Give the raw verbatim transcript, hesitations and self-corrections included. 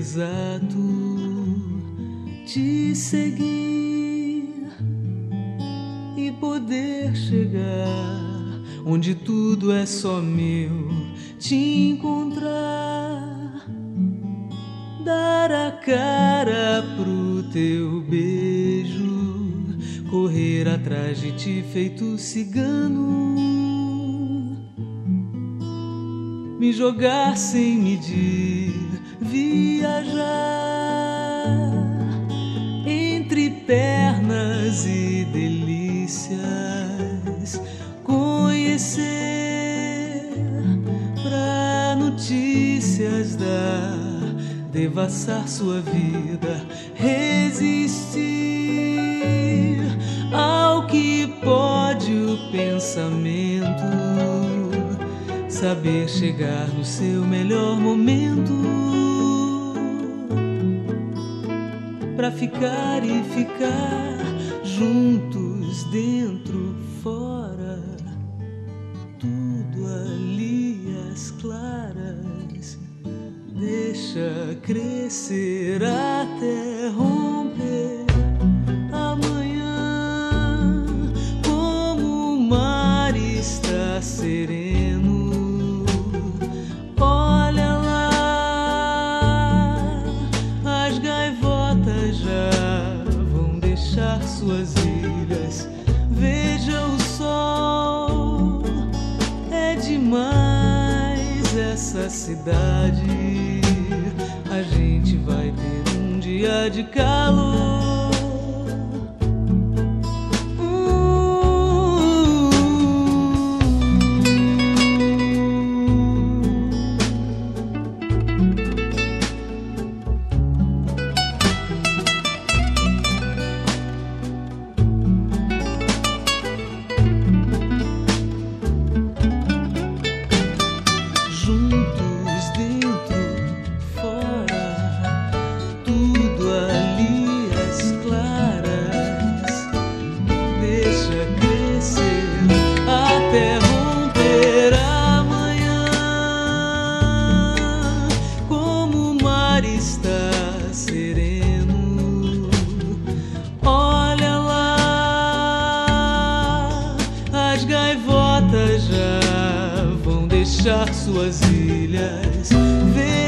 exato te seguir e poder chegar onde tudo é só meu, te encontrar, dar a cara pro teu beijo, correr atrás de ti feito cigano, me jogar sem medir, viajar entre pernas e delícias, conhecer pra notícias dar, devassar sua vida, resistir ao que pode o pensamento, saber chegar no seu melhor momento, pra ficar e ficar juntos, dentro, fora, tudo ali às claras, deixa crescer até romper amanhã, como o mar está sereno. Olha lá, as gaivotas já vão deixar suas ilhas. Veja o sol, é demais essa cidade. A gente vai ter um dia de calor. Suas ilhas.